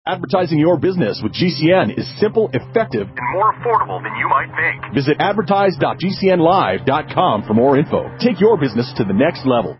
Advertising your business with GCN is simple, effective, and more affordable than you might think. Visit advertise.gcnlive.com for more info. Take your business to the next level.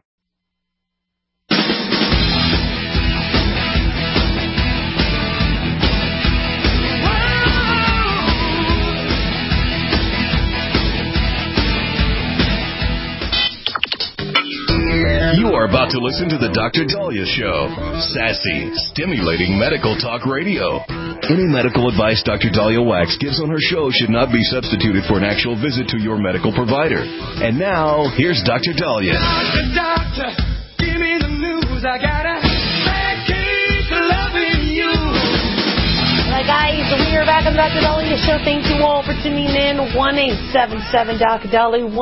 You are about to listen to The Dr. Daliah Show. Sassy, stimulating medical talk radio. Any medical advice Dr. Daliah Wax gives on her show should not be substituted for an actual visit to your medical provider. And now, here's Dr. Daliah. Doctor, give me the news. I gotta keep loving you. Hi, guys. We are back on the Dr. Daliah Show. Thank you all for tuning in. 1-877-Dr. Daliah,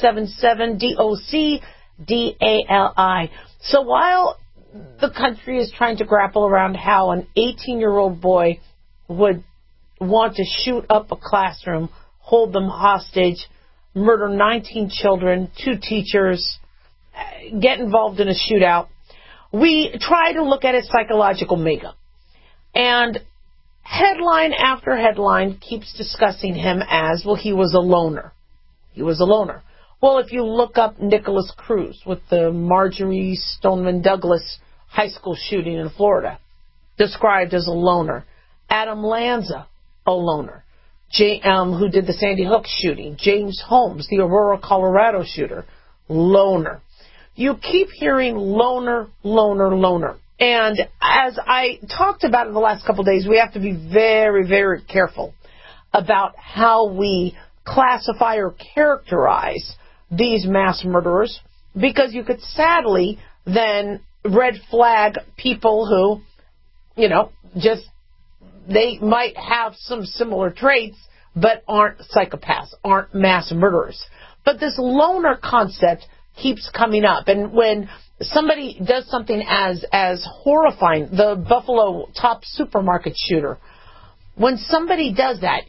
1-877-DOC. DALI. So while the country is trying to grapple around how an 18-year-old boy would want to shoot up a classroom, hold them hostage, murder 19 children, 2 teachers, get involved in a shootout, we try to look at his psychological makeup. And headline after headline keeps discussing him as, well, he was a loner. He was a loner. Well, if you look up Nicholas Cruz with the Marjorie Stoneman Douglas high school shooting in Florida, described as a loner. Adam Lanza, a loner, who did the Sandy Hook shooting. James Holmes, the Aurora, Colorado shooter, loner. You keep hearing loner, loner, loner. And as I talked about in the last couple of days, we have to be very, very careful about how we classify or characterize these mass murderers, because you could sadly then red flag people who, just they might have some similar traits but aren't psychopaths, aren't mass murderers. But this loner concept keeps coming up, and when somebody does something as horrifying, the Buffalo Top supermarket shooter, when somebody does that,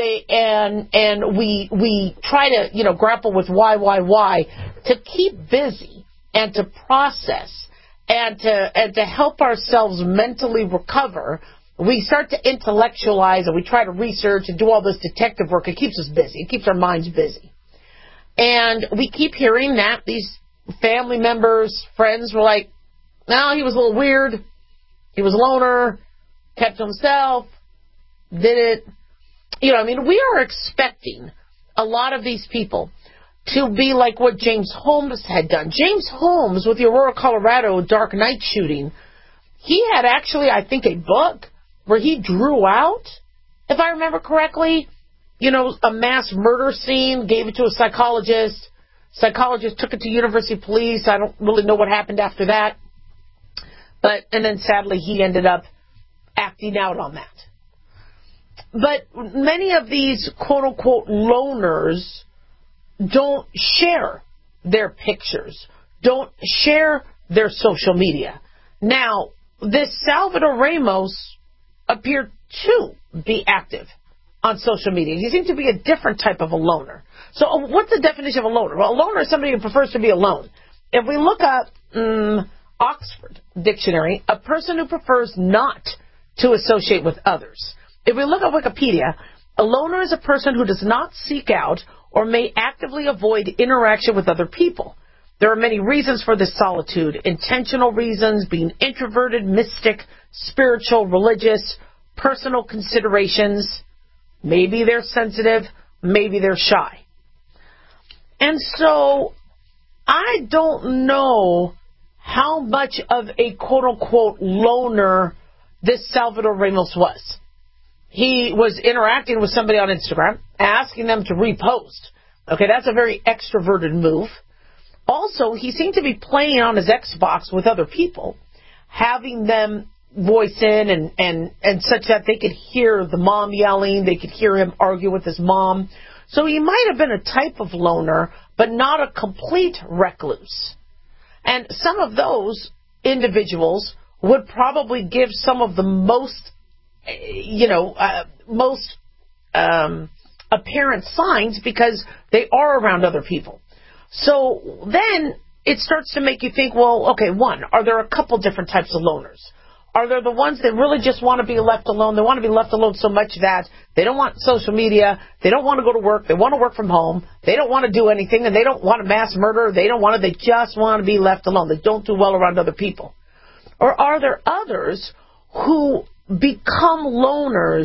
we try to grapple with why to keep busy and to process and to help ourselves mentally recover. We start to intellectualize and we try to research and do all this detective work. It keeps us busy. It keeps our minds busy, and we keep hearing that these family members, friends were like, "No, he was a little weird. He was a loner, kept to himself." Did it, we are expecting a lot of these people to be like what James Holmes had done. James Holmes, with the Aurora, Colorado Dark Knight shooting, he had actually, I think, a book where he drew out, if I remember correctly, a mass murder scene, gave it to a psychologist. Psychologist took it to University Police. I don't really know what happened after that. And then sadly, he ended up acting out on that. But many of these quote-unquote loners don't share their pictures, don't share their social media. Now, this Salvador Ramos appeared to be active on social media. He seemed to be a different type of a loner. So what's the definition of a loner? Well, a loner is somebody who prefers to be alone. If we look up Oxford Dictionary, a person who prefers not to associate with others. If we look at Wikipedia, a loner is a person who does not seek out or may actively avoid interaction with other people. There are many reasons for this solitude. Intentional reasons, being introverted, mystic, spiritual, religious, personal considerations. Maybe they're sensitive, maybe they're shy. And so I don't know how much of a quote-unquote loner this Salvador Ramos was. He was interacting with somebody on Instagram, asking them to repost. Okay, that's a very extroverted move. Also, he seemed to be playing on his Xbox with other people, having them voice in and such that they could hear the mom yelling, they could hear him argue with his mom. So he might have been a type of loner, but not a complete recluse. And some of those individuals would probably give some of the most apparent signs because they are around other people. So then it starts to make you think, well, okay, one, are there a couple different types of loners? Are there the ones that really just want to be left alone? They want to be left alone so much that they don't want social media, they don't want to go to work, they want to work from home, they don't want to do anything, and they don't want to mass murder, they just want to be left alone. They don't do well around other people. Or are there others who become loners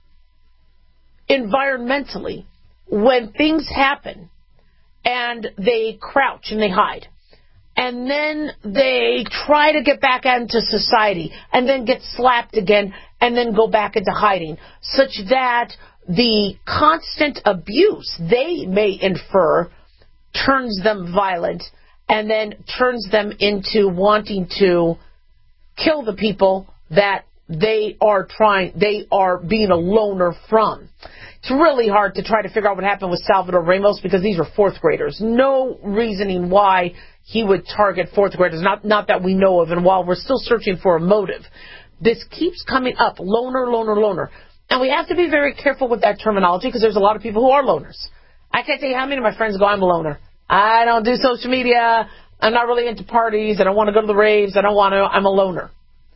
environmentally when things happen and they crouch and they hide? And then they try to get back into society and then get slapped again and then go back into hiding, such that the constant abuse they may infer turns them violent and then turns them into wanting to kill the people that they are being a loner from. It's really hard to try to figure out what happened with Salvador Ramos because these are fourth graders. No reasoning why he would target fourth graders, not that we know of, and while we're still searching for a motive. This keeps coming up, loner, loner, loner. And we have to be very careful with that terminology because there's a lot of people who are loners. I can't tell you how many of my friends go, I'm a loner. I don't do social media. I'm not really into parties. I don't want to go to the raves. I'm a loner.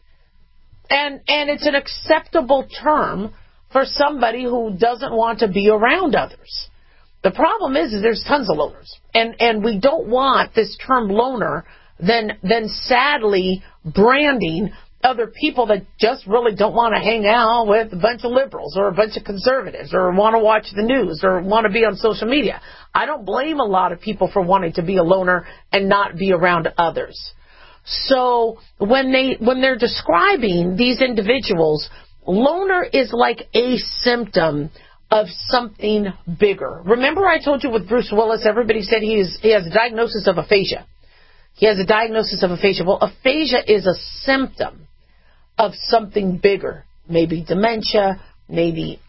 And it's an acceptable term for somebody who doesn't want to be around others. The problem is there's tons of loners. And we don't want this term loner then sadly branding other people that just really don't want to hang out with a bunch of liberals or a bunch of conservatives or want to watch the news or want to be on social media. I don't blame a lot of people for wanting to be a loner and not be around others. So when they're describing these individuals, loner is like a symptom of something bigger. Remember I told you with Bruce Willis, everybody said he has a diagnosis of aphasia. He has a diagnosis of aphasia. Well, aphasia is a symptom of something bigger. Maybe dementia, maybe,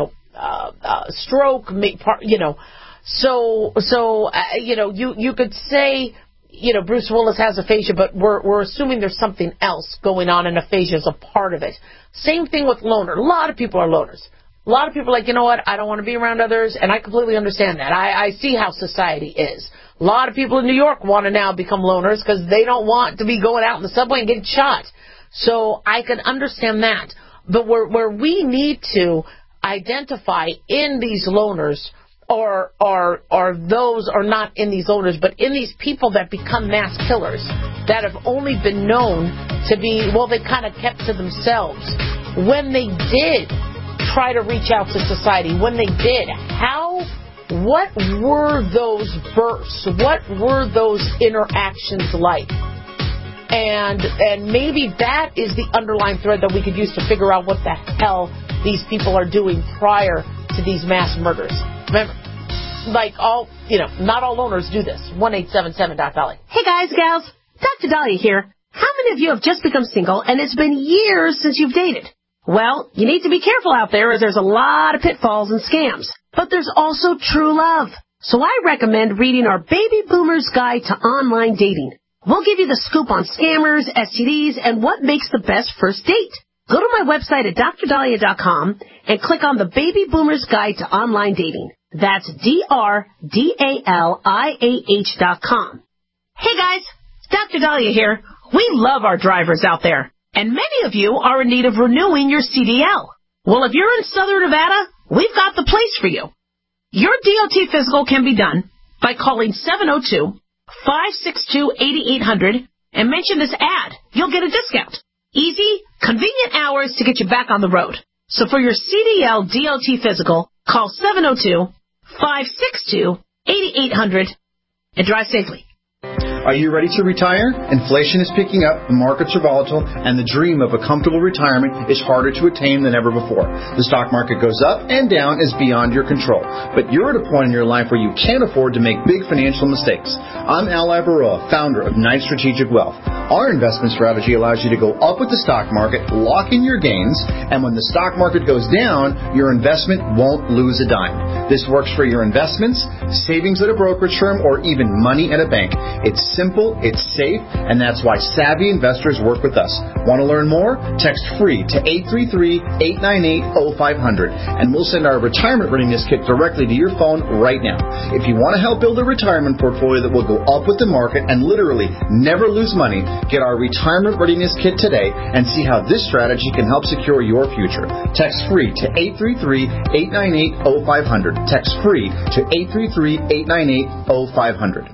stroke, So you could say, Bruce Willis has aphasia, but we're assuming there's something else going on, and aphasia is a part of it. Same thing with loner. A lot of people are loners. A lot of people are like, you know what, I don't want to be around others, and I completely understand that. I see how society is. A lot of people in New York want to now become loners because they don't want to be going out in the subway and getting shot. So I can understand that. But where we need to identify in these loners are those are not in these loners, but in these people that become mass killers that have only been known to be, they kind of kept to themselves. When they did try to reach out to society, when they did, what were those bursts? What were those interactions like? And maybe that is the underlying thread that we could use to figure out what the hell these people are doing prior to these mass murders. Remember, not all loners do this. 1-877-DOC-DOLLY. Hey guys, gals, Dr. Dahlia here. How many of you have just become single and it's been years since you've dated? Well, you need to be careful out there as there's a lot of pitfalls and scams. But there's also true love. So I recommend reading our Baby Boomer's Guide to Online Dating. We'll give you the scoop on scammers, STDs, and what makes the best first date. Go to my website at drdahlia.com and click on the Baby Boomer's Guide to Online Dating. That's DRDALIAH.com. Hey guys, Dr. Dahlia here. We love our drivers out there, and many of you are in need of renewing your CDL. Well, if you're in Southern Nevada, we've got the place for you. Your DOT physical can be done by calling 702-562-8800 and mention this ad. You'll get a discount. Easy, convenient hours to get you back on the road. So for your CDL DOT physical, call 702-562-8800 and drive safely. Are you ready to retire? Inflation is picking up, the markets are volatile, and the dream of a comfortable retirement is harder to attain than ever before. The stock market goes up and down is beyond your control. But you're at a point in your life where you can't afford to make big financial mistakes. I'm Al Ibaroa, founder of Knight Strategic Wealth. Our investment strategy allows you to go up with the stock market, lock in your gains, and when the stock market goes down, your investment won't lose a dime. This works for your investments, savings at a brokerage firm, or even money at a bank. It's simple, it's safe, and that's why savvy investors work with us. Want to learn more? Text FREE to 833-898-0500, and we'll send our retirement readiness kit directly to your phone right now. If you want to help build a retirement portfolio that will go up with the market and literally never lose money, get our retirement readiness kit today and see how this strategy can help secure your future. Text FREE to 833-898-0500. Text FREE to 833-898-0500.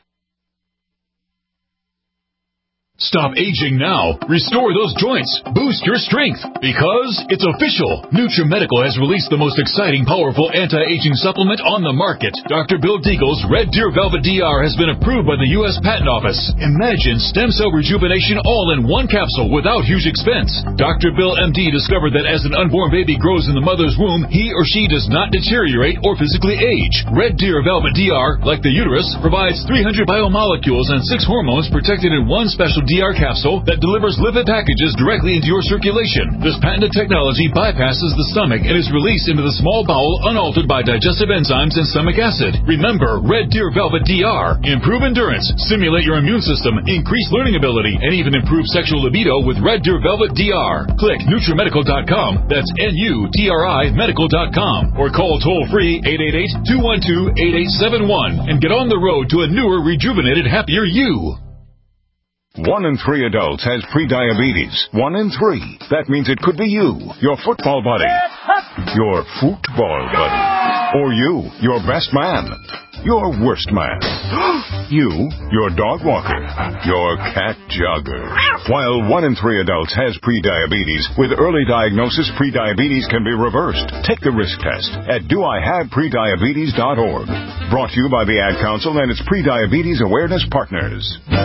Stop aging now. Restore those joints. Boost your strength. Because it's official. NutriMedical has released the most exciting, powerful anti-aging supplement on the market. Dr. Bill Deagle's Red Deer Velvet DR has been approved by the U.S. Patent Office. Imagine stem cell rejuvenation all in one capsule without huge expense. Dr. Bill MD discovered that as an unborn baby grows in the mother's womb, he or she does not deteriorate or physically age. Red Deer Velvet DR, like the uterus, provides 300 biomolecules and 6 hormones protected in one special DR capsule that delivers lipid packages directly into your circulation. This patented technology bypasses the stomach and is released into the small bowel unaltered by digestive enzymes and stomach acid. Remember, Red Deer Velvet DR. Improve endurance, stimulate your immune system, increase learning ability, and even improve sexual libido with Red Deer Velvet DR. Click NutriMedical.com. That's NUTRI Medical.com. Or call toll-free 888-212-8871 and get on the road to a newer, rejuvenated, happier you. 1 in 3 adults has prediabetes. 1 in 3. That means it could be you, your football buddy, your football buddy, or you, your best man, your worst man, you, your dog walker, your cat jogger. While 1 in 3 adults has prediabetes, with early diagnosis, prediabetes can be reversed. Take the risk test at doihaveprediabetes.org. Brought to you by the Ad Council and its Prediabetes Awareness Partners.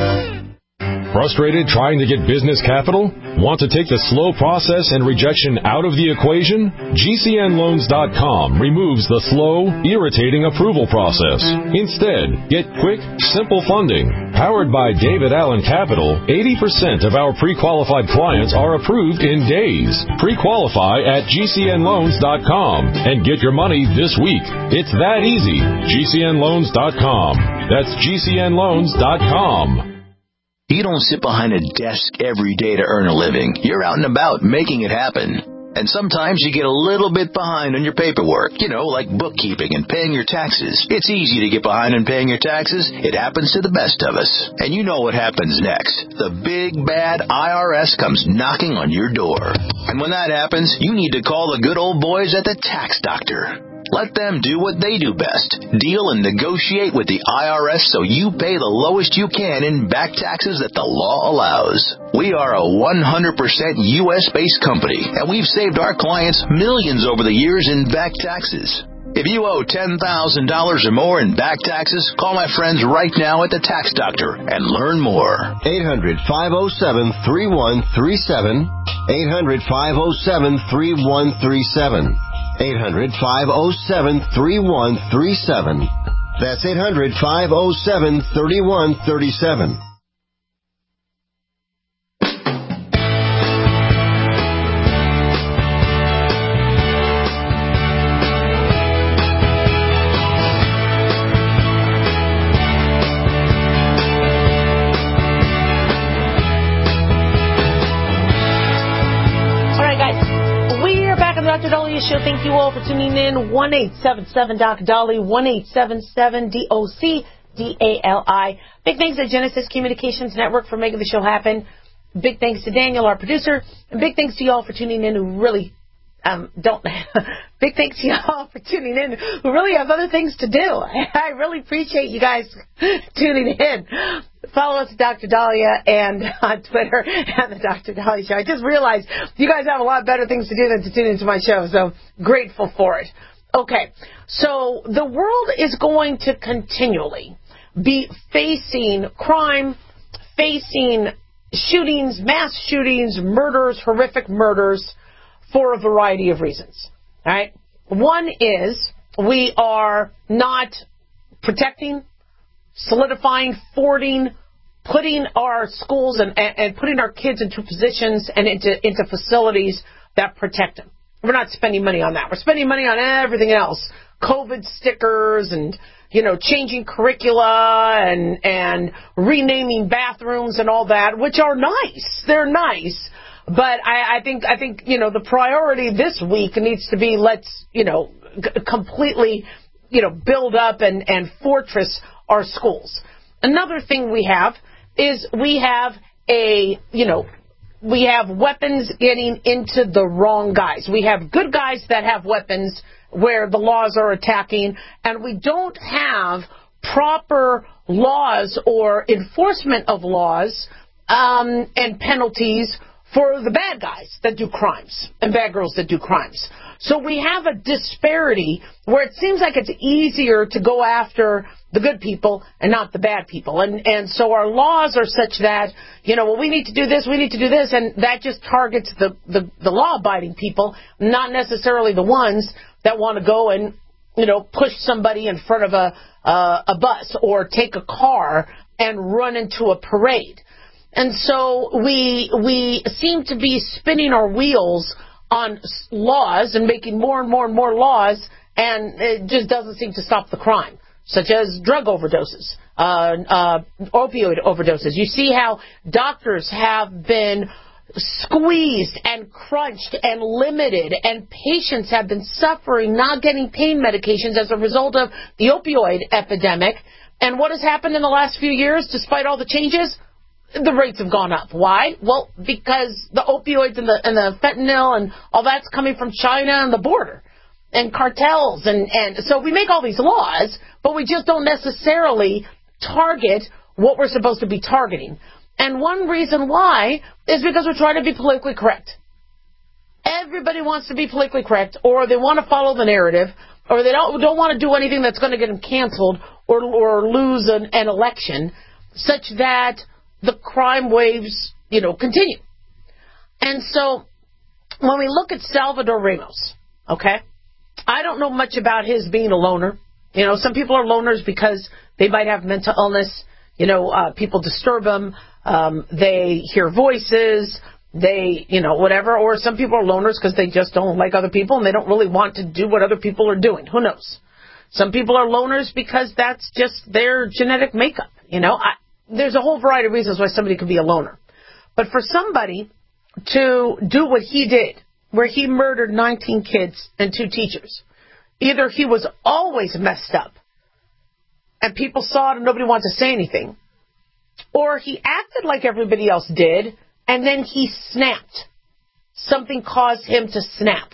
Frustrated trying to get business capital? Want to take the slow process and rejection out of the equation? GCNloans.com removes the slow, irritating approval process. Instead, get quick, simple funding. Powered by David Allen Capital, 80% of our pre-qualified clients are approved in days. Pre-qualify at GCNloans.com and get your money this week. It's that easy. GCNloans.com. That's GCNloans.com. You don't sit behind a desk every day to earn a living. You're out and about making it happen. And sometimes you get a little bit behind on your paperwork, like bookkeeping and paying your taxes. It's easy to get behind on paying your taxes. It happens to the best of us. And you know what happens next. The big, bad IRS comes knocking on your door. And when that happens, you need to call the good old boys at the Tax Doctor. Let them do what they do best. Deal and negotiate with the IRS so you pay the lowest you can in back taxes that the law allows. We are a 100% U.S.-based company, and we've saved our clients millions over the years in back taxes. If you owe $10,000 or more in back taxes, call my friends right now at the Tax Doctor and learn more. 800-507-3137. 800-507-3137. 800-507-3137. That's 800-507-3137. Dr. Dahlia Show. Thank you all for tuning in. 1-877-Doc-Dolly, 1-877-DOC-DALI. Big thanks to Genesis Communications Network for making the show happen. Big thanks to Daniel, our producer. And big thanks to you all for tuning in who really big thanks to y'all for tuning in who really have other things to do. I really appreciate you guys tuning in. Follow us at Dr. Dahlia and on Twitter and the Dr. Dahlia Show. I just realized you guys have a lot better things to do than to tune into my show, so grateful for it. Okay, so the world is going to continually be facing crime, facing shootings, mass shootings, murders, horrific murders, for a variety of reasons. All right? One is we are not protecting, solidifying, forwarding, putting our schools and putting our kids into positions and into facilities that protect them. We're not spending money on that. We're spending money on everything else. COVID stickers and changing curricula and renaming bathrooms and all that, which are nice. They're nice. But I think the priority this week needs to be let's, completely, build up and fortress our schools. Another thing we have is we have weapons getting into the wrong guys. We have good guys that have weapons where the laws are attacking, and we don't have proper laws or enforcement of laws and penalties for the bad guys that do crimes and bad girls that do crimes. So we have a disparity where it seems like it's easier to go after the good people and not the bad people. And so our laws are such that, we need to do this, and that just targets the law-abiding people, not necessarily the ones that want to go and, push somebody in front of a bus or take a car and run into a parade. And so we seem to be spinning our wheels on laws and making more and more and more laws, and it just doesn't seem to stop the crime, such as drug overdoses, opioid overdoses. You see how doctors have been squeezed and crunched and limited, and patients have been suffering, not getting pain medications as a result of the opioid epidemic. And what has happened in the last few years, despite all the changes? The rates have gone up. Why? Well, because the opioids and the fentanyl and all that's coming from China and the border and cartels. And so we make all these laws, but we just don't necessarily target what we're supposed to be targeting. And one reason why is because we're trying to be politically correct. Everybody wants to be politically correct, or they want to follow the narrative, or they don't want to do anything that's going to get them canceled or lose an election, such that the crime waves, continue. And so when we look at Salvador Ramos, okay, I don't know much about his being a loner. Some people are loners because they might have mental illness. People disturb them. They hear voices. They, whatever. Or some people are loners because they just don't like other people and they don't really want to do what other people are doing. Who knows? Some people are loners because that's just their genetic makeup. There's a whole variety of reasons why somebody could be a loner. But for somebody to do what he did, where he murdered 19 kids and 2 teachers, either he was always messed up and people saw it and nobody wanted to say anything, or he acted like everybody else did and then he snapped. Something caused him to snap.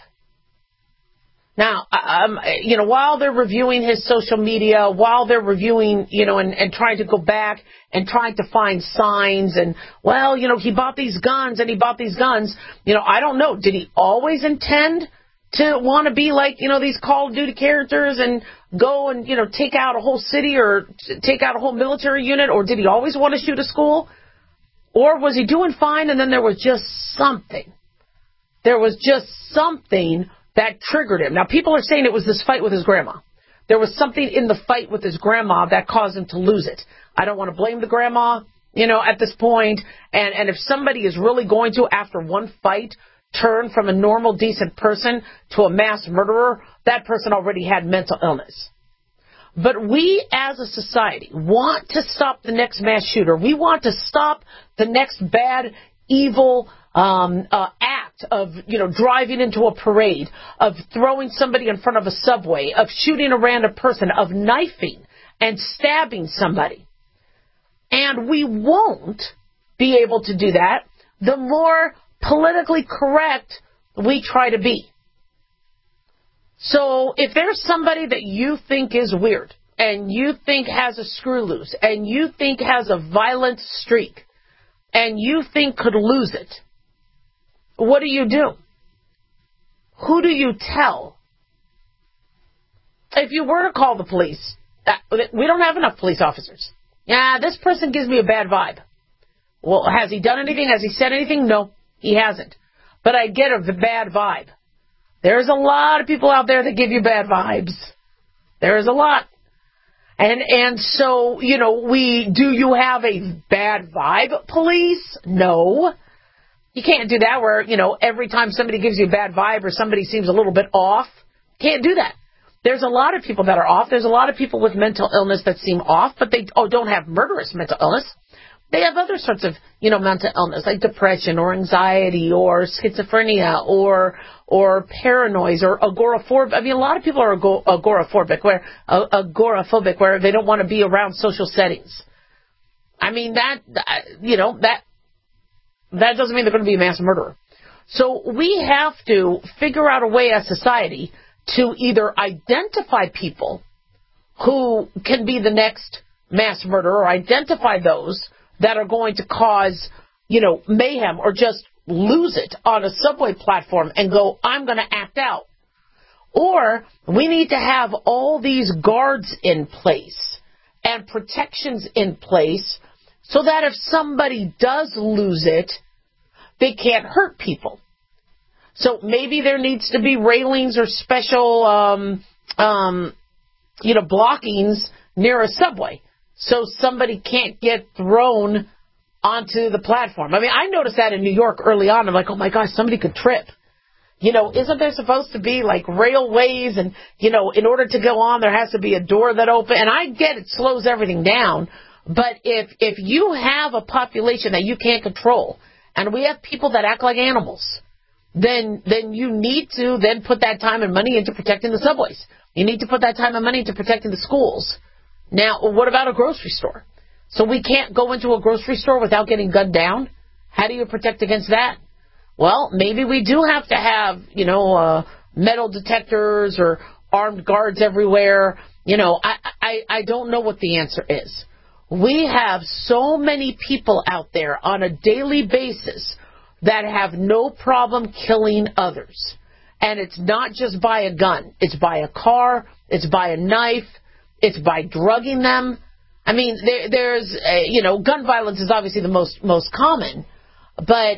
Now, while they're reviewing his social media, while they're reviewing, and trying to go back and trying to find signs and, he bought these guns and he bought these guns, I don't know. Did he always intend to want to be like, these Call of Duty characters and go and, take out a whole city or take out a whole military unit? Or did he always want to shoot a school? Or was he doing fine and then there was just something? There was just something that triggered him. Now, people are saying it was this fight with his grandma. There was something in the fight with his grandma that caused him to lose it. I don't want to blame the grandma, at this point. And if somebody is really going to, after one fight, turn from a normal, decent person to a mass murderer, that person already had mental illness. But we, as a society, want to stop the next mass shooter. We want to stop the next bad, evil act of, driving into a parade, of throwing somebody in front of a subway, of shooting a random person, of knifing and stabbing somebody. And we won't be able to do that the more politically correct we try to be. So if there's somebody that you think is weird and you think has a screw loose and you think has a violent streak and you think could lose it, what do? Who do you tell? If you were to call the police, we don't have enough police officers. Yeah, this person gives me a bad vibe. Well, has he done anything? Has he said anything? No, he hasn't. But I get a bad vibe. There's a lot of people out there that give you bad vibes. There's a lot. And so, do you have a bad vibe police? No. You can't do that where, every time somebody gives you a bad vibe or somebody seems a little bit off. Can't do that. There's a lot of people that are off. There's a lot of people with mental illness that seem off, but they don't have murderous mental illness. They have other sorts of, mental illness, like depression or anxiety or schizophrenia or paranoia or agoraphobia. I mean, a lot of people are agoraphobic, where they don't want to be around social settings. I mean, that doesn't mean they're going to be a mass murderer. So we have to figure out a way as society to either identify people who can be the next mass murderer or identify those that are going to cause, mayhem or just lose it on a subway platform and go, I'm going to act out. Or we need to have all these guards in place and protections in place so that if somebody does lose it, they can't hurt people. So maybe there needs to be railings or special, blockings near a subway so somebody can't get thrown onto the platform. I mean, I noticed that in New York early on. I'm like, oh my gosh, somebody could trip. Isn't there supposed to be like railways and, in order to go on, there has to be a door that opens. And I get it slows everything down. But if you have a population that you can't control and we have people that act like animals, then you need to then put that time and money into protecting the subways. You need to put that time and money into protecting the schools. Now, what about a grocery store? So we can't go into a grocery store without getting gunned down? How do you protect against that? Well, maybe we do have to have, metal detectors or armed guards everywhere. I don't know what the answer is. We have so many people out there on a daily basis that have no problem killing others. And it's not just by a gun. It's by a car. It's by a knife. It's by drugging them. I mean, there's gun violence is obviously the most common. But,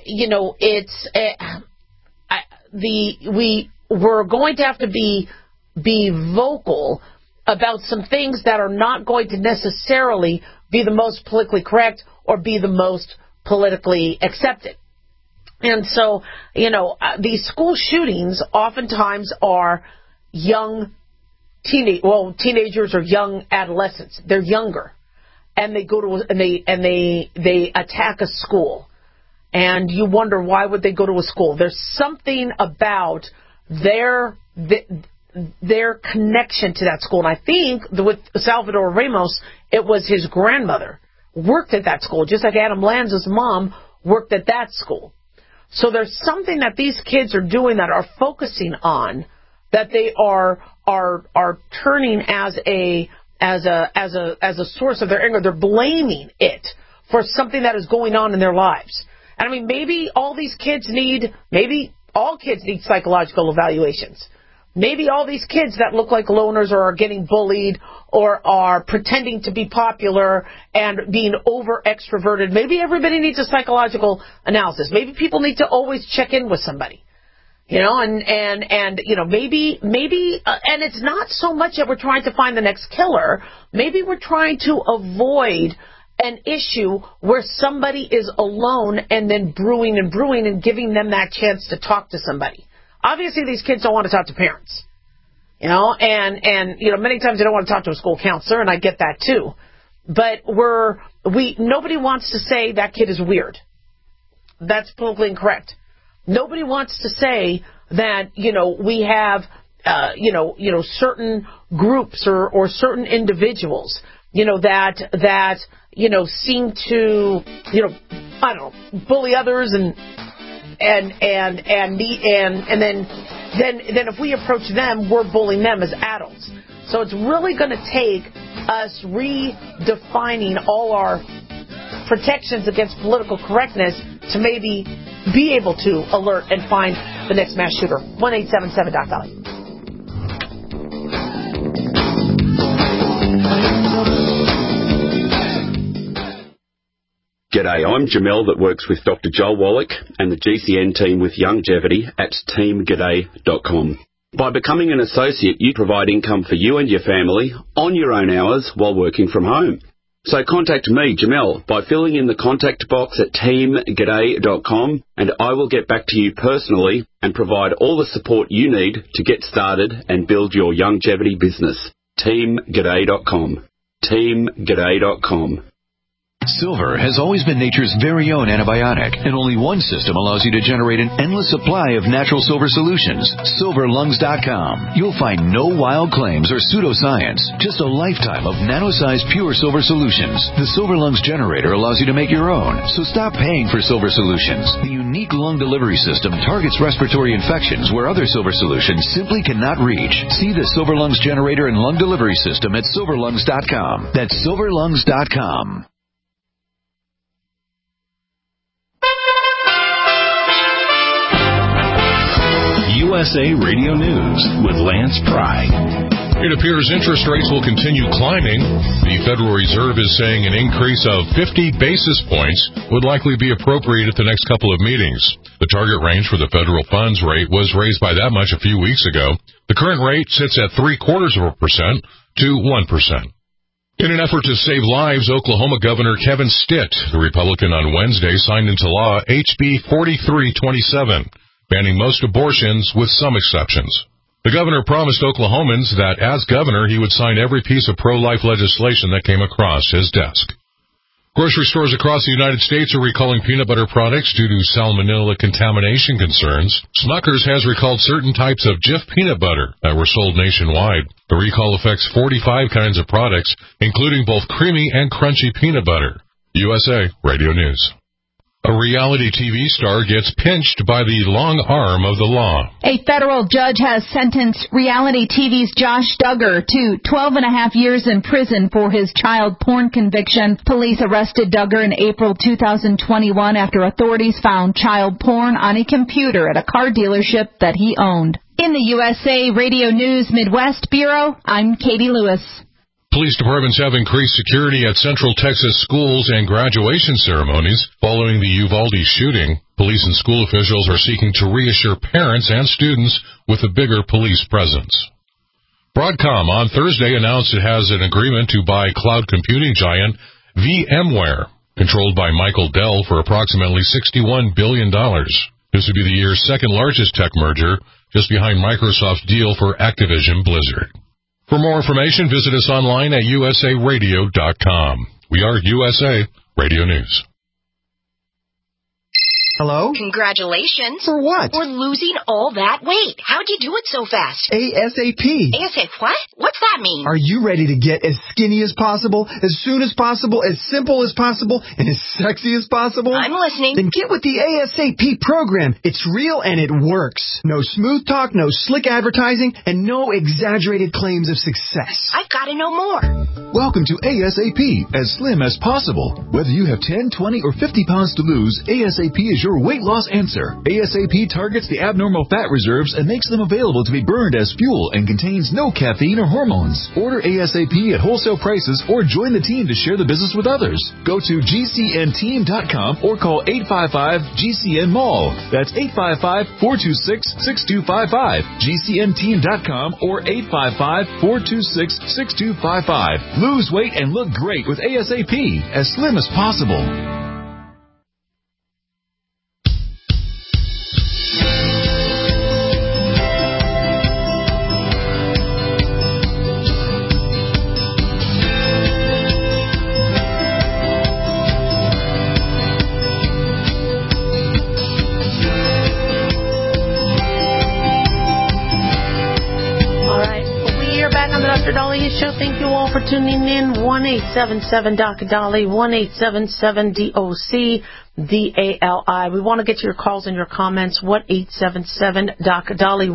we're going to have to be vocal about some things that are not going to necessarily be the most politically correct or be the most politically accepted. And so, these school shootings oftentimes are teenagers or young adolescents. They're younger, and they go to they attack a school, and you wonder why would they go to a school? There's something about their connection to that school, and I think with Salvador Ramos, it was his grandmother worked at that school, just like Adam Lanza's mom worked at that school. So there's something that these kids are doing that are focusing on, that they are turning as a source of their anger. They're blaming it for something that is going on in their lives. And I mean, maybe all kids need psychological evaluations. Maybe all these kids that look like loners or are getting bullied or are pretending to be popular and being over extroverted, maybe everybody needs a psychological analysis. Maybe people need to always check in with somebody. Maybe, and it's not so much that we're trying to find the next killer. Maybe we're trying to avoid an issue where somebody is alone and then brewing and giving them that chance to talk to somebody. Obviously, these kids don't want to talk to parents, and many times they don't want to talk to a school counselor, and I get that too. But nobody wants to say that kid is weird. That's politically incorrect. Nobody wants to say that, we have, certain groups or certain individuals, that seem to, bully others and then if we approach them, we're bullying them as adults. So it's really going to take us redefining all our protections against political correctness to maybe be able to alert and find the next mass shooter. 1-877-DOC-VALUE. G'day, I'm Jamel that works with Dr. Joel Wallach and the GCN team with Longevity at teamg'day.com. By becoming an associate, you provide income for you and your family on your own hours while working from home. So contact me, Jamel, by filling in the contact box at teamg'day.com, and I will get back to you personally and provide all the support you need to get started and build your longevity business. teamg'day.com. teamg'day.com. Silver has always been nature's very own antibiotic, and only one system allows you to generate an endless supply of natural silver solutions. SilverLungs.com. You'll find no wild claims or pseudoscience, just a lifetime of nano-sized pure silver solutions. The Silver Lungs generator allows you to make your own, so stop paying for silver solutions. The unique lung delivery system targets respiratory infections where other silver solutions simply cannot reach. See the Silver Lungs generator and lung delivery system at SilverLungs.com. That's SilverLungs.com. USA Radio News with Lance Pry. It appears interest rates will continue climbing. The Federal Reserve is saying an increase of 50 basis points would likely be appropriate at the next couple of meetings. The target range for the federal funds rate was raised by that much a few weeks ago. The current rate sits at 0.75% to 1%. In an effort to save lives, Oklahoma Governor Kevin Stitt, the Republican, on Wednesday signed into law HB 4327. banning most abortions with some exceptions. The governor promised Oklahomans that as governor he would sign every piece of pro-life legislation that came across his desk. Grocery stores across the United States are recalling peanut butter products due to salmonella contamination concerns. Smucker's has recalled certain types of Jif peanut butter that were sold nationwide. The recall affects 45 kinds of products, including both creamy and crunchy peanut butter. USA Radio News. A reality TV star gets pinched by the long arm of the law. A federal judge has sentenced reality TV's Josh Duggar to 12 and a half years in prison for his child porn conviction. Police arrested Duggar in April 2021 after authorities found child porn on a computer at a car dealership that he owned. In the USA Radio News Midwest Bureau, I'm Katie Lewis. Police departments have increased security at Central Texas schools and graduation ceremonies following the Uvalde shooting. Police and school officials are seeking to reassure parents and students with a bigger police presence. Broadcom on Thursday announced it has an agreement to buy cloud computing giant VMware, controlled by Michael Dell, for approximately $61 billion. This would be the year's second largest tech merger, just behind Microsoft's deal for Activision Blizzard. For more information, visit us online at usaradio.com. We are USA Radio News. Hello? Congratulations. For what? For losing all that weight. How'd you do it so fast? ASAP. ASAP what? What's that mean? Are you ready to get as skinny as possible, as soon as possible, as simple as possible, and as sexy as possible? I'm listening. Then get with the ASAP program. It's real and it works. No smooth talk, no slick advertising, and no exaggerated claims of success. I've got to know more. Welcome to ASAP, as slim as possible. Whether you have 10, 20, or 50 pounds to lose, ASAP is your weight loss answer. ASAP targets the abnormal fat reserves and makes them available to be burned as fuel and contains no caffeine or hormones. Order ASAP at wholesale prices or join the team to share the business with others. Go to GCNteam.com or call 855-GCN-MALL. That's 855-426-6255. GCNteam.com or 855-426-6255. Lose weight and look great with ASAP, as slim as possible. Dr. Dahlia Show. Thank you all for tuning in. 1-877-Dr. 1-877-DOC-DALI. We want to get to your calls and your comments. 1-877-Dr.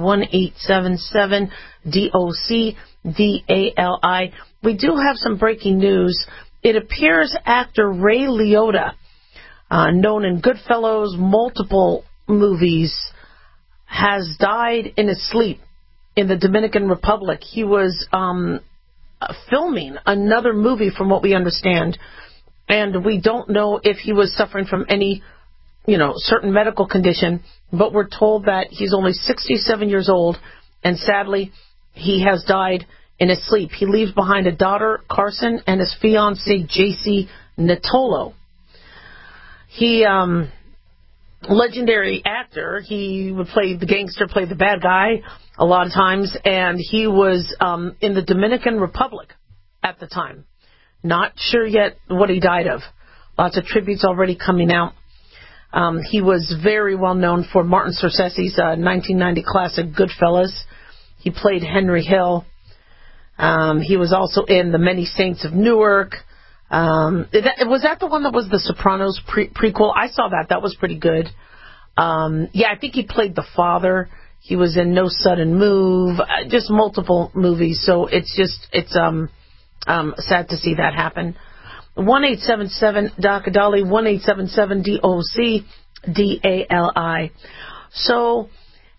1-877-DOC-DALI. We do have some breaking news. It appears actor Ray Liotta, known in Goodfellas, multiple movies, has died in his sleep in the Dominican Republic. He was filming another movie, from what we understand, and we don't know if he was suffering from any, certain medical condition, but we're told that he's only 67 years old, and sadly, he has died in his sleep. He leaves behind a daughter, Carson, and his fiancée, JC Natolo. He, legendary actor, he would play the gangster, play the bad guy a lot of times, and he was in the Dominican Republic at the time. Not sure yet what he died of. Lots of tributes already coming out. He was very well known for Martin Scorsese's 1990 classic Goodfellas. He played Henry Hill. He was also in The Many Saints of Newark. Was that the one that was the Sopranos prequel? I saw that. That was pretty good. Yeah, I think he played the father. He was in No Sudden Move. Just multiple movies. So it's sad to see that happen. 1-877-DOC-DALI, 1-877-DOC-DALI. So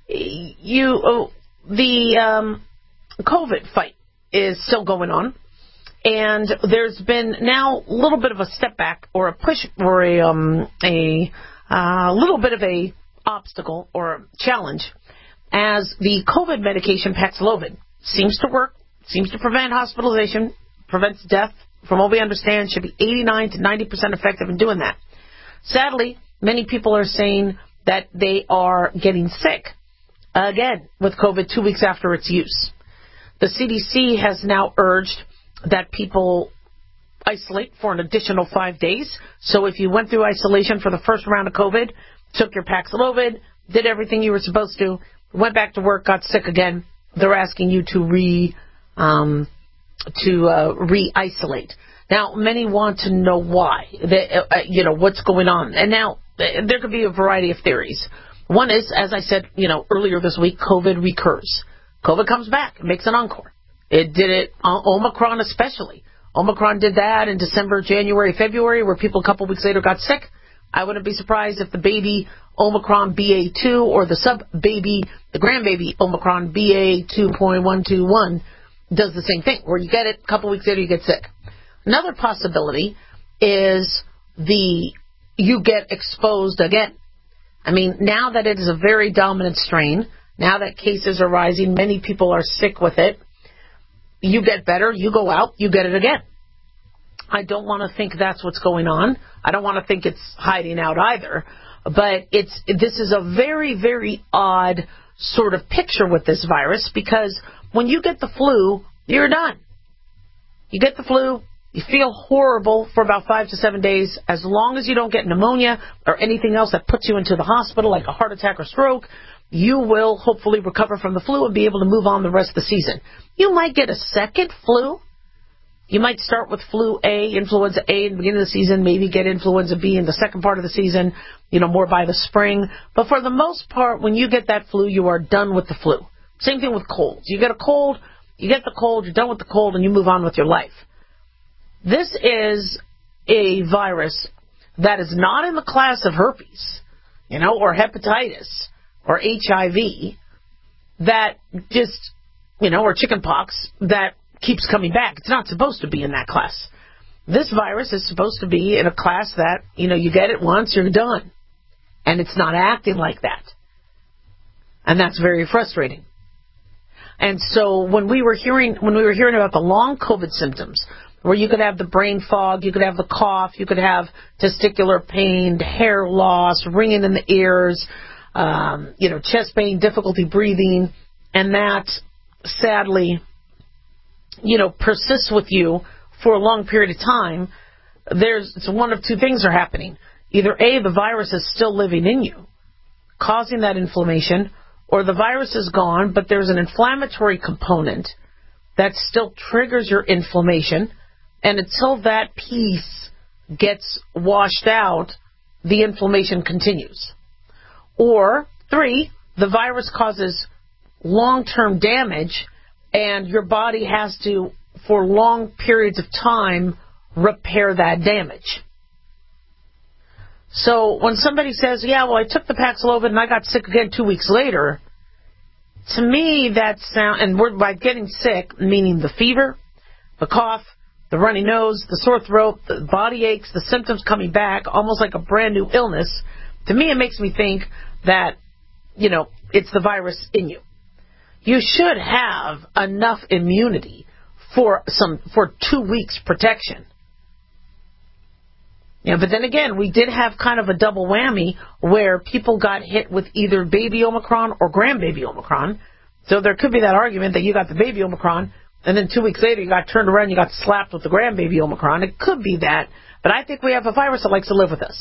the COVID fight is still going on. And there's been now a little bit of a step back or a push or a little bit of a obstacle or a challenge as the COVID medication Paxlovid seems to work, seems to prevent hospitalization, prevents death. From what we understand, should be 89 to 90% effective in doing that. Sadly, many people are saying that they are getting sick again with COVID 2 weeks after its use. The CDC has now urged that people isolate for an additional 5 days. So if you went through isolation for the first round of COVID, took your Paxlovid, did everything you were supposed to, went back to work, got sick again, they're asking you to re-isolate. Now, many want to know why, what's going on. And now, there could be a variety of theories. One is, as I said, earlier this week, COVID recurs. COVID comes back, it makes an encore. It did it, Omicron especially. Omicron did that in December, January, February, where people a couple weeks later got sick. I wouldn't be surprised if the baby Omicron BA2 or the sub-baby, the grandbaby Omicron BA2.121 does the same thing, where you get it, a couple weeks later you get sick. Another possibility is you get exposed again. I mean, now that it is a very dominant strain, now that cases are rising, many people are sick with it, you get better, you go out, you get it again. I don't want to think that's what's going on. I don't want to think it's hiding out either. But this is a very, very odd sort of picture with this virus, because when you get the flu, you're done. You get the flu, you feel horrible for about 5 to 7 days. As long as you don't get pneumonia or anything else that puts you into the hospital, like a heart attack or stroke, you will hopefully recover from the flu and be able to move on the rest of the season. You might get a second flu. You might start with flu A, influenza A in the beginning of the season, maybe get influenza B in the second part of the season, more by the spring. But for the most part, when you get that flu, you are done with the flu. Same thing with colds. You get a cold, you get the cold, you're done with the cold, and you move on with your life. This is a virus that is not in the class of herpes, or hepatitis, or HIV, that just, or chickenpox, that keeps coming back. It's not supposed to be in that class. This virus is supposed to be in a class that, you get it once, you're done. And it's not acting like that. And that's very frustrating. And so when we were hearing about the long COVID symptoms, where you could have the brain fog, you could have the cough, you could have testicular pain, hair loss, ringing in the ears, chest pain, difficulty breathing, and that sadly, persists with you for a long period of time, it's one of two things are happening. Either A, the virus is still living in you, causing that inflammation, or the virus is gone, but there's an inflammatory component that still triggers your inflammation, and until that piece gets washed out, the inflammation continues. Or 3, the virus causes long-term damage, and your body has to, for long periods of time, repair that damage. So when somebody says, I took the Paxlovid and I got sick again 2 weeks later, to me and by getting sick, meaning the fever, the cough, the runny nose, the sore throat, the body aches, the symptoms coming back, almost like a brand new illness, to me it makes me think that, it's the virus in you. You should have enough immunity for 2 weeks protection. Yeah, but then again, we did have kind of a double whammy where people got hit with either baby Omicron or grandbaby Omicron. So there could be that argument that you got the baby Omicron, and then 2 weeks later you got turned around and you got slapped with the grandbaby Omicron. It could be that, but I think we have a virus that likes to live with us.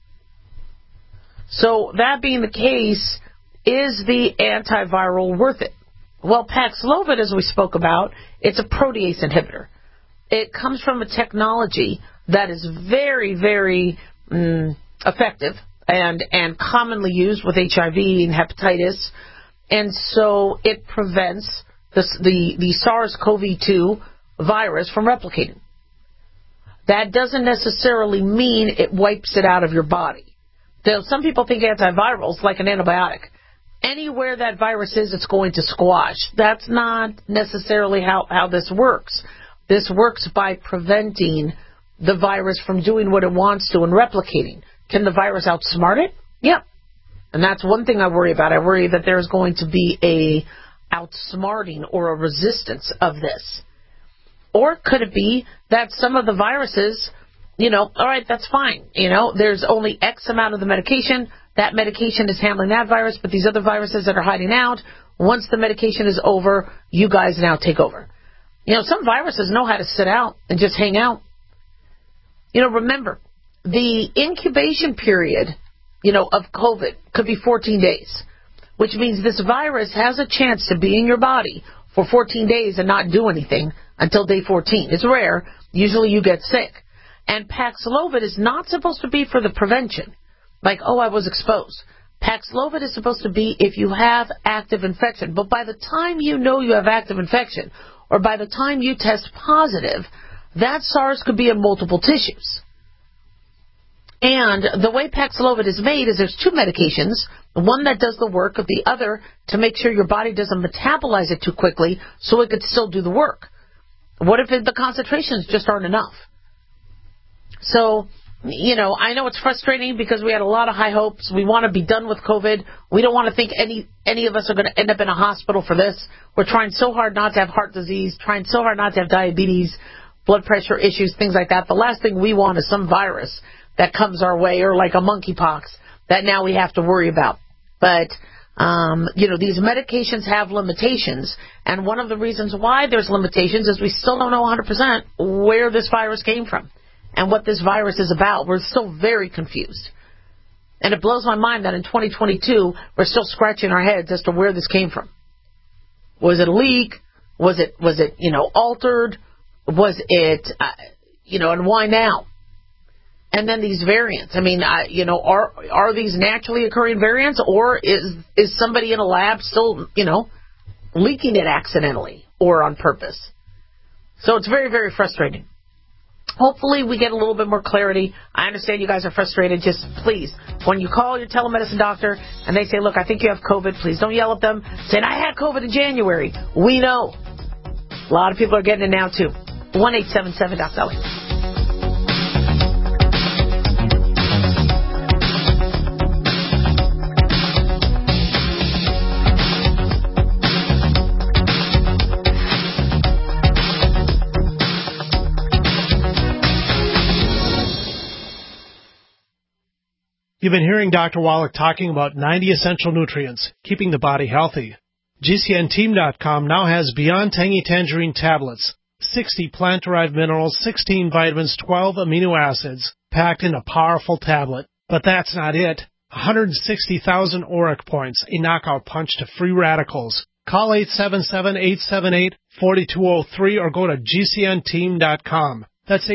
So that being the case, is the antiviral worth it? Well, Paxlovid, as we spoke about, it's a protease inhibitor. It comes from a technology that is very, very effective and commonly used with HIV and hepatitis. And so it prevents the SARS-CoV-2 virus from replicating. That doesn't necessarily mean it wipes it out of your body. So some people think antivirals like an antibiotic. Anywhere that virus is, it's going to squash. That's not necessarily how this works. This works by preventing the virus from doing what it wants to and replicating. Can the virus outsmart it? Yep. And that's one thing I worry about. I worry that there's going to be a outsmarting or a resistance of this. Or could it be that some of the viruses, all right, that's fine. There's only X amount of the medication. That medication is handling that virus, but these other viruses that are hiding out, once the medication is over, you guys now take over. Some viruses know how to sit out and just hang out. Remember, the incubation period, of COVID could be 14 days, which means this virus has a chance to be in your body for 14 days and not do anything until day 14. It's rare. Usually you get sick. And Paxlovid is not supposed to be for the prevention. Like, I was exposed. Paxlovid is supposed to be if you have active infection. But by the time you know you have active infection, or by the time you test positive, that SARS could be in multiple tissues. And the way Paxlovid is made is there's two medications, one that does the work of the other to make sure your body doesn't metabolize it too quickly so it could still do the work. What if the concentrations just aren't enough? So, I know it's frustrating because we had a lot of high hopes. We want to be done with COVID. We don't want to think any of us are going to end up in a hospital for this. We're trying so hard not to have heart disease, trying so hard not to have diabetes, blood pressure issues, things like that. The last thing we want is some virus that comes our way, or like a monkeypox that now we have to worry about. But, these medications have limitations, and one of the reasons why there's limitations is we still don't know 100% where this virus came from and what this virus is about. We're still very confused. And it blows my mind that in 2022, we're still scratching our heads as to where this came from. Was it a leak? Was it altered? Was it, and why now? And then these variants. I mean, are these naturally occurring variants, or is somebody in a lab still, leaking it accidentally or on purpose? So it's very, very frustrating. Hopefully we get a little bit more clarity. I understand you guys are frustrated. Just please, when you call your telemedicine doctor and they say, look, I think you have COVID, please don't yell at them saying, I had COVID in January. We know. A lot of people are getting it now, too. 1-877-DOC-DOLLY. You've been hearing Dr. Wallach talking about 90 essential nutrients, keeping the body healthy. GCNteam.com now has Beyond Tangy Tangerine tablets, 60 plant-derived minerals, 16 vitamins, 12 amino acids, packed in a powerful tablet. But that's not it. 160,000 auric points, a knockout punch to free radicals. Call 877-878-4203 or go to GCNteam.com. That's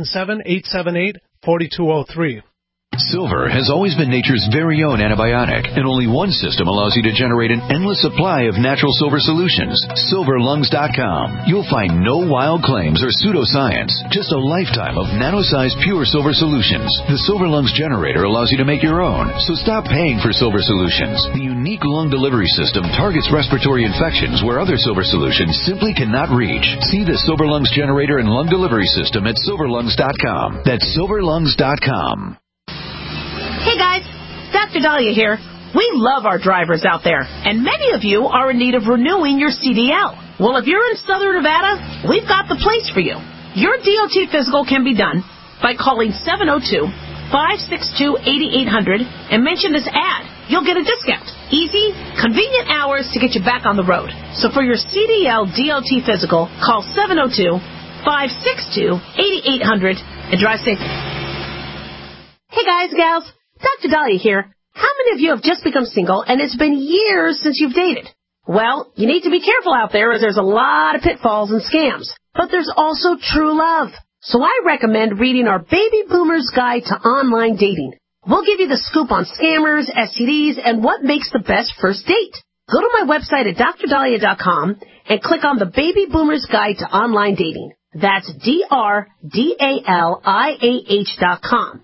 877-878-4203. Silver has always been nature's very own antibiotic, and only one system allows you to generate an endless supply of natural silver solutions. SilverLungs.com. You'll find no wild claims or pseudoscience, just a lifetime of nano-sized pure silver solutions. The Silver Lungs generator allows you to make your own, so stop paying for silver solutions. The unique lung delivery system targets respiratory infections where other silver solutions simply cannot reach. See the Silver Lungs generator and lung delivery system at SilverLungs.com. That's SilverLungs.com. Hey guys, Dr. Dahlia here. We love our drivers out there, and many of you are in need of renewing your CDL. Well, if you're in Southern Nevada, we've got the place for you. Your DOT physical can be done by calling 702-562-8800 and mention this ad. You'll get a discount. Easy, convenient hours to get you back on the road. So for your CDL DOT physical, call 702-562-8800 and drive safely. Hey guys, gals, Dr. Dahlia here. How many of you have just become single and it's been years since you've dated? Well, you need to be careful out there as there's a lot of pitfalls and scams. But there's also true love. So I recommend reading our Baby Boomer's Guide to Online Dating. We'll give you the scoop on scammers, STDs, and what makes the best first date. Go to my website at drdahlia.com and click on the Baby Boomer's Guide to Online Dating. That's DRDALIAH.com.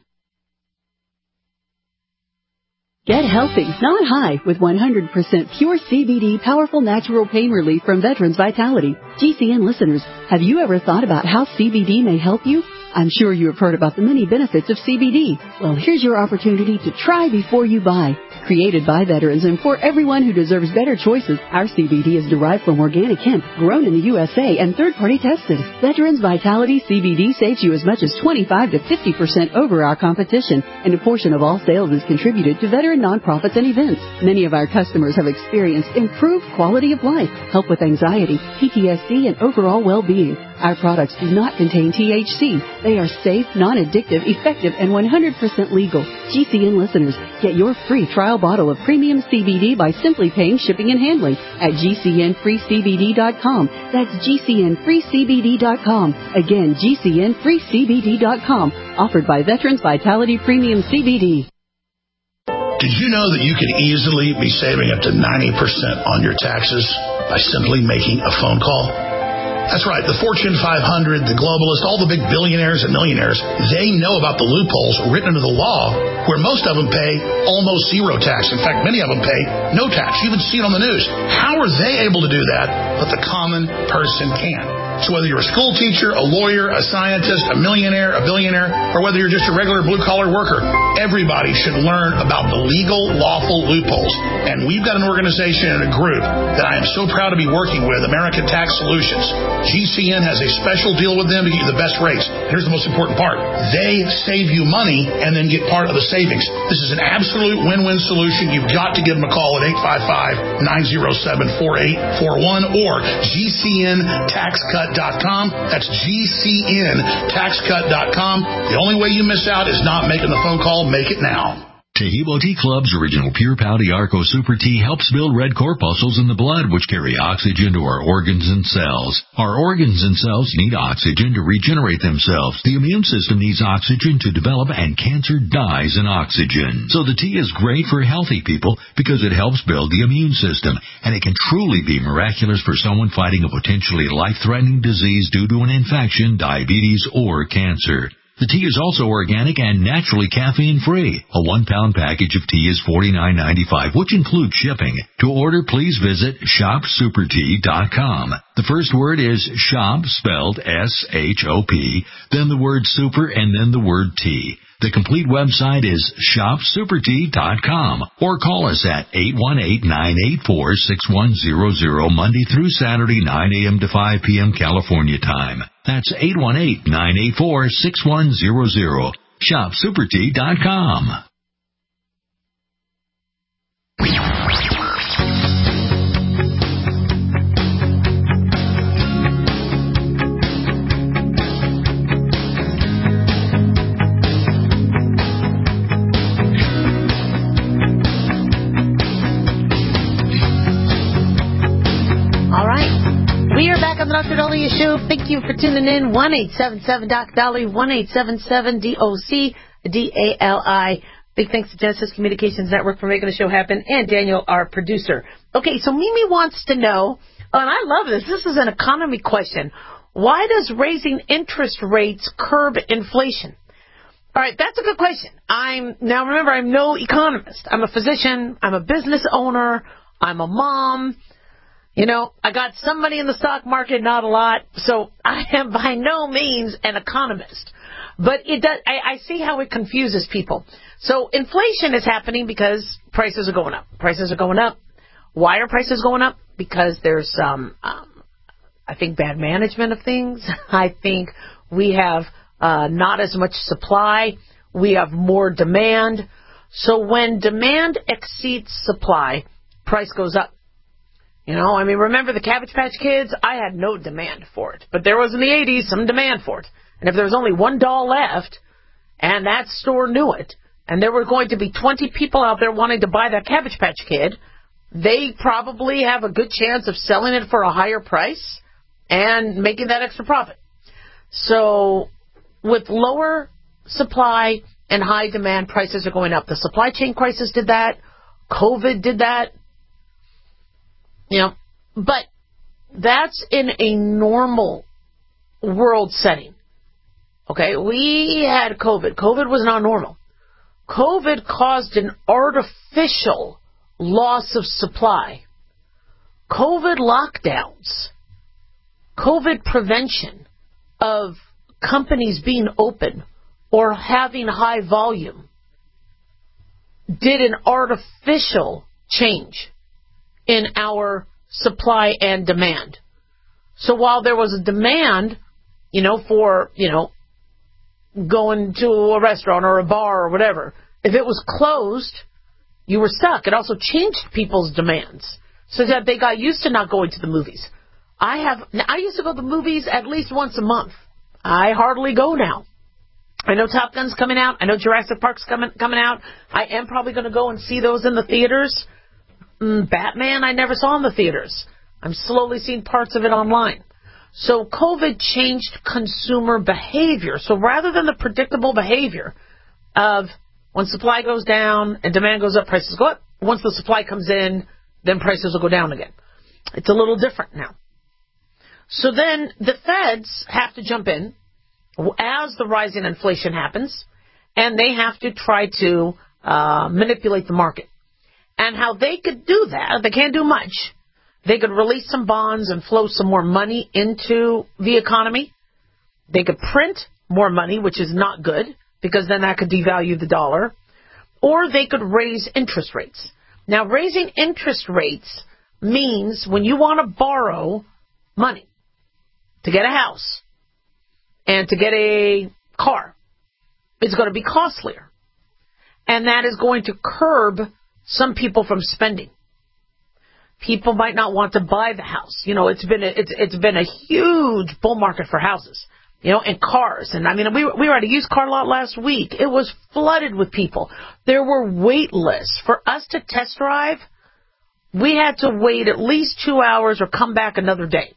Get healthy, not high, with 100% pure CBD powerful natural pain relief from Veterans Vitality. GCN listeners, have you ever thought about how CBD may help you? I'm sure you have heard about the many benefits of CBD. Well, here's your opportunity to try before you buy. Created by veterans and for everyone who deserves better choices, our CBD is derived from organic hemp, grown in the USA and third-party tested. Veterans Vitality CBD saves you as much as 25 to 50% over our competition, and a portion of all sales is contributed to veteran nonprofits and events. Many of our customers have experienced improved quality of life, help with anxiety, PTSD, and overall well-being. Our products do not contain THC. They are safe, non-addictive, effective, and 100% legal. GCN listeners, get your free trial bottle of premium CBD by simply paying shipping and handling at GCNFreeCBD.com. That's GCNFreeCBD.com. Again, GCNFreeCBD.com. Offered by Veterans Vitality Premium CBD. Did you know that you can easily be saving up to 90% on your taxes by simply making a phone call? That's right. The Fortune 500, the globalists, all the big billionaires and millionaires, they know about the loopholes written into the law where most of them pay almost zero tax. In fact, many of them pay no tax. You even see it on the news. How are they able to do that, but the common person can't? So whether you're a school teacher, a lawyer, a scientist, a millionaire, a billionaire, or whether you're just a regular blue-collar worker, everybody should learn about the legal, lawful loopholes. And we've got an organization and a group that I am so proud to be working with, American Tax Solutions. GCN has a special deal with them to get you the best rates. Here's the most important part. They save you money and then get part of the savings. This is an absolute win-win solution. You've got to give them a call at 855-907-4841 or GCNTaxCut.com. That's GCNTaxCut.com. The only way you miss out is not making the phone call. Make it now. Tahibo Tea Club's original Pure Pau Arco Super Tea helps build red corpuscles in the blood, which carry oxygen to our organs and cells. Our organs and cells need oxygen to regenerate themselves. The immune system needs oxygen to develop, and cancer dies in oxygen. So the tea is great for healthy people because it helps build the immune system, and it can truly be miraculous for someone fighting a potentially life-threatening disease due to an infection, diabetes, or cancer. The tea is also organic and naturally caffeine-free. A 1-pound package of tea is $49.95, which includes shipping. To order, please visit shopsupertea.com. The first word is shop, spelled S-H-O-P, then the word super, and then the word tea. The complete website is shopsupertea.com, or call us at 818-984-6100 Monday through Saturday, 9 a.m. to 5 p.m. California time. That's 818-984-6100. Shopsupertea.com. We are back on the Dr. Dahlia Show. Thank you for tuning in. 1-877-DOC-DALI, 1-877-DOC-DALI. Big thanks to Genesis Communications Network for making the show happen, and Daniel, our producer. Okay, so Mimi wants to know, and I love this. This is an economy question. Why does raising interest rates curb inflation? All right, that's a good question. Now remember, I'm no economist. I'm a physician. I'm a business owner. I'm a mom. You know, I got some money in the stock market, not a lot, so I am by no means an economist. But it does. I see how it confuses people. So inflation is happening because prices are going up. Prices are going up. Why are prices going up? Because there's I think bad management of things. I think we have not as much supply. We have more demand. So when demand exceeds supply, price goes up. You know, I mean, remember the Cabbage Patch Kids? I had no demand for it. But there was in the 80s some demand for it. And if there was only one doll left, and that store knew it, and there were going to be 20 people out there wanting to buy that Cabbage Patch Kid, they probably have a good chance of selling it for a higher price and making that extra profit. So with lower supply and high demand, prices are going up. The supply chain crisis did that. COVID did that. You know, but that's in a normal world setting. Okay, we had COVID. COVID was not normal. COVID caused an artificial loss of supply. COVID lockdowns, COVID prevention of companies being open or having high volume did an artificial change in our supply and demand. So while there was a demand, you know, for, you know, going to a restaurant or a bar or whatever, if it was closed, you were stuck. It also changed people's demands so that they got used to not going to the movies. I used to go to the movies at least once a month. I hardly go now. I know Top Gun's coming out. I know Jurassic Park's coming out. I am probably going to go and see those in the theaters. Batman I never saw in the theaters. I'm slowly seeing parts of it online. So COVID changed consumer behavior. So rather than the predictable behavior of when supply goes down and demand goes up, prices go up. Once the supply comes in, then prices will go down again. It's a little different now. So then the feds have to jump in as the rising inflation happens, and they have to try to manipulate the market. And how they could do that, they can't do much. They could release some bonds and flow some more money into the economy. They could print more money, which is not good, because then that could devalue the dollar. Or they could raise interest rates. Now, raising interest rates means when you want to borrow money to get a house and to get a car, it's going to be costlier. And that is going to curb some people from spending. People might not want to buy the house. You know, it's been a huge bull market for houses, you know, and cars. And I mean, we were at a used car lot last week. It was flooded with people. There were wait lists. For us to test drive, we had to wait at least 2 hours or come back another day.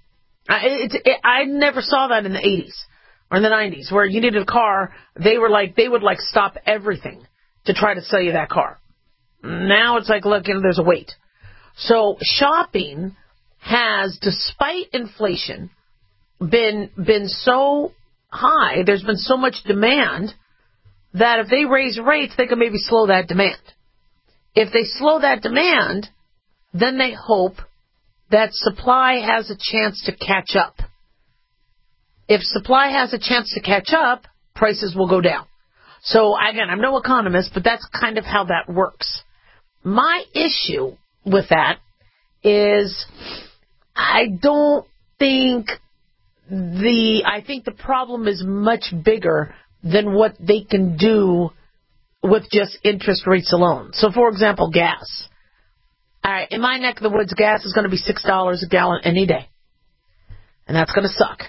I never saw that in the 80s or in the 90s, where you needed a car. They would stop everything to try to sell you that car. Now it's like, look, you know, there's a wait. So shopping has, despite inflation, been so high, there's been so much demand that if they raise rates, they can maybe slow that demand. If they slow that demand, then they hope that supply has a chance to catch up. If supply has a chance to catch up, prices will go down. So again, I'm no economist, but that's kind of how that works. My issue with that is I think the problem is much bigger than what they can do with just interest rates alone. So, for example, gas. All right, in my neck of the woods, gas is going to be $6 a gallon any day. And that's going to suck.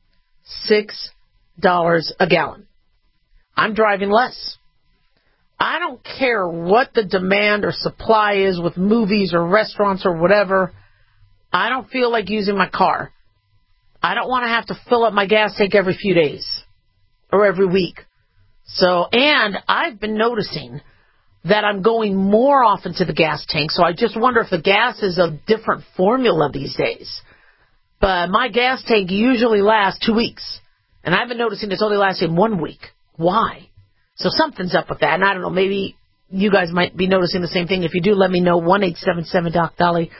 $6 a gallon. I'm driving less. I don't care what the demand or supply is with movies or restaurants or whatever. I don't feel like using my car. I don't want to have to fill up my gas tank every few days or every week. So, and I've been noticing that I'm going more often to the gas tank, so I just wonder if the gas is a different formula these days. But my gas tank usually lasts 2 weeks, and I've been noticing it's only lasting 1 week. Why? So something's up with that, and I don't know, maybe you guys might be noticing the same thing. If you do, let me know, 1-877-DOC-DOLLY,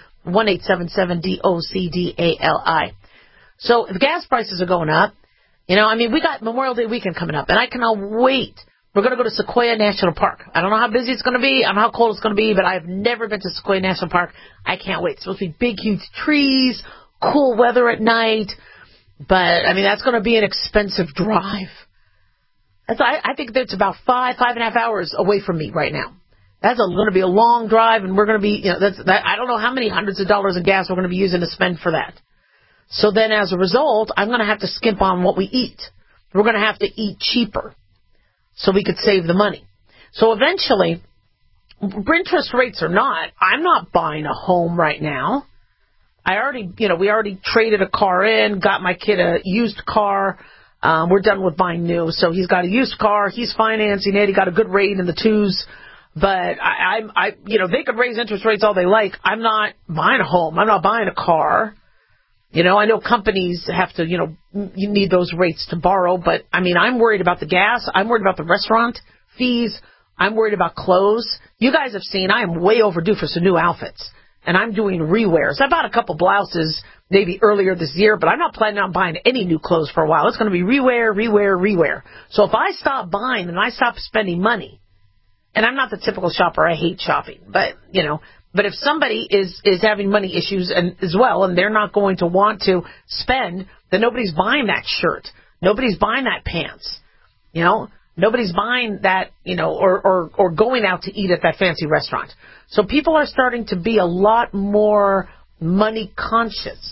1-877-DOCDALI. So the gas prices are going up. You know, I mean, we got Memorial Day weekend coming up, and I cannot wait. We're going to go to Sequoia National Park. I don't know how busy it's going to be. I don't know how cold it's going to be, but I've never been to Sequoia National Park. I can't wait. It's supposed to be big, huge trees, cool weather at night. But, I mean, that's going to be an expensive drive. I think that's about 5.5 hours away from me right now. That's going to be a long drive, and we're going to be, I don't know how many hundreds of dollars of gas we're going to be using to spend for that. So then as a result, I'm going to have to skimp on what we eat. We're going to have to eat cheaper so we could save the money. So eventually, interest rates or not, I'm not buying a home right now. We already traded a car in, got my kid a used car. We're done with buying new. So he's got a used car. He's financing it. He got a good rate in the 2s. But they could raise interest rates all they like. I'm not buying a home. I'm not buying a car. I know companies have to, you need those rates to borrow. But, I mean, I'm worried about the gas. I'm worried about the restaurant fees. I'm worried about clothes. You guys have seen I am way overdue for some new outfits. And I'm doing rewears. I bought a couple blouses maybe earlier this year, but I'm not planning on buying any new clothes for a while. It's going to be rewear. So if I stop buying and I stop spending money, and I'm not the typical shopper, I hate shopping, but if somebody is having money issues as well, and they're not going to want to spend, then nobody's buying that shirt. Nobody's buying that pants. Nobody's buying that, or going out to eat at that fancy restaurant. So people are starting to be a lot more money conscious,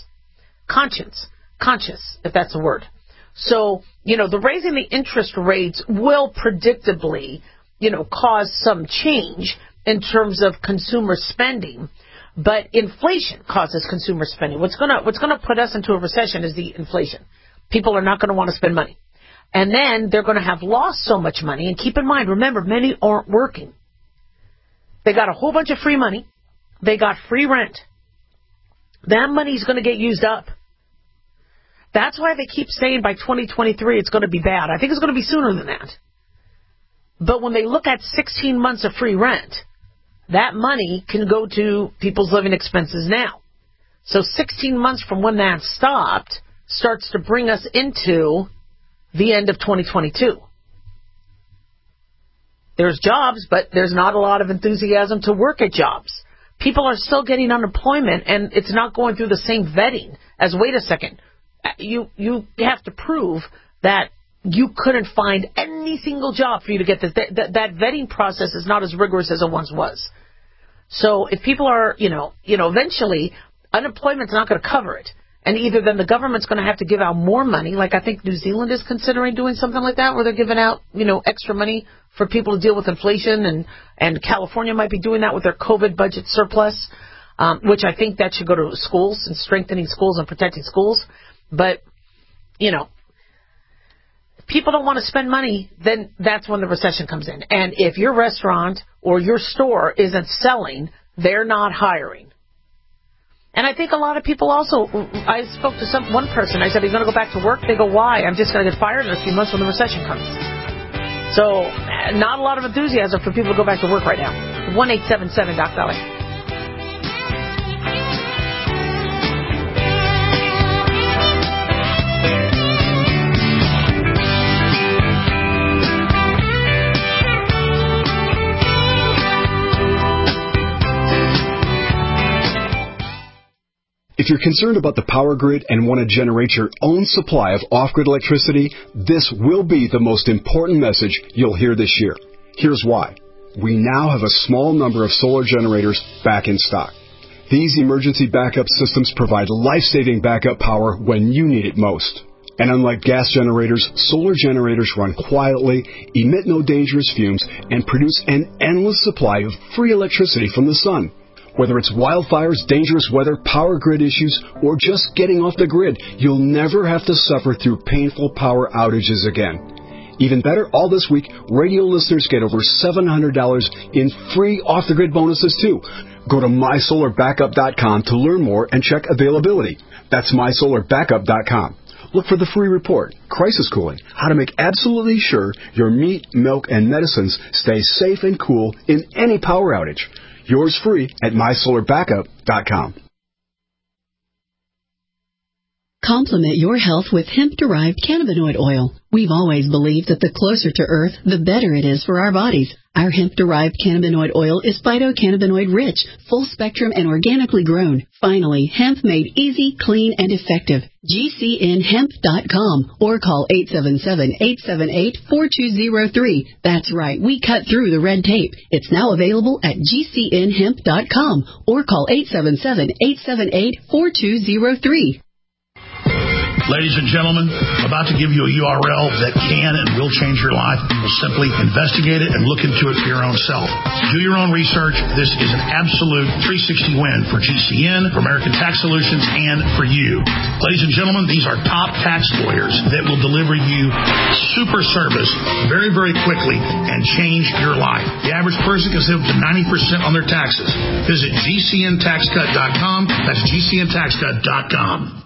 if that's a word. So, the raising the interest rates will predictably, cause some change in terms of consumer spending. But inflation causes consumer spending. What's gonna put us into a recession is the inflation. People are not going to want to spend money. And then they're going to have lost so much money. And keep in mind, remember, many aren't working. They got a whole bunch of free money. They got free rent. That money's going to get used up. That's why they keep saying by 2023 it's going to be bad. I think it's going to be sooner than that. But when they look at 16 months of free rent, that money can go to people's living expenses now. So 16 months from when that stopped starts to bring us into the end of 2022. There's jobs, but there's not a lot of enthusiasm to work at jobs. People are still getting unemployment, and it's not going through the same vetting as, wait a second, you have to prove that you couldn't find any single job for you to get this. That vetting process is not as rigorous as it once was. So if people are, eventually unemployment's not going to cover it. And either then the government's going to have to give out more money, like I think New Zealand is considering doing something like that, where they're giving out, extra money for people to deal with inflation, and California might be doing that with their COVID budget surplus, which I think that should go to schools and strengthening schools and protecting schools. But, if people don't want to spend money, then that's when the recession comes in. And if your restaurant or your store isn't selling, they're not hiring. And I think a lot of people also, I spoke to one person, I said, are you going to go back to work? They go, why? I'm just going to get fired in a few months when the recession comes. So, not a lot of enthusiasm for people to go back to work right now. 1-877-DOC-DOLLAR. If you're concerned about the power grid and want to generate your own supply of off-grid electricity, this will be the most important message you'll hear this year. Here's why. We now have a small number of solar generators back in stock. These emergency backup systems provide life-saving backup power when you need it most. And unlike gas generators, solar generators run quietly, emit no dangerous fumes, and produce an endless supply of free electricity from the sun. Whether it's wildfires, dangerous weather, power grid issues, or just getting off the grid, you'll never have to suffer through painful power outages again. Even better, all this week, radio listeners get over $700 in free off-the-grid bonuses, too. Go to MySolarBackup.com to learn more and check availability. That's MySolarBackup.com. Look for the free report, Crisis Cooling, how to make absolutely sure your meat, milk, and medicines stay safe and cool in any power outage. Yours free at MySolarBackup.com. Complement your health with hemp-derived cannabinoid oil. We've always believed that the closer to Earth, the better it is for our bodies. Our hemp-derived cannabinoid oil is phytocannabinoid-rich, full-spectrum, and organically grown. Finally, hemp made easy, clean, and effective. GCNhemp.com or call 877-878-4203. That's right, we cut through the red tape. It's now available at GCNhemp.com or call 877-878-4203. Ladies and gentlemen, I'm about to give you a URL that can and will change your life. Simply investigate it and look into it for your own self. Do your own research. This is an absolute 360 win for GCN, for American Tax Solutions, and for you. Ladies and gentlemen, these are top tax lawyers that will deliver you super service very, very quickly and change your life. The average person can save up to 90% on their taxes. Visit GCNTaxCut.com. That's GCNTaxCut.com.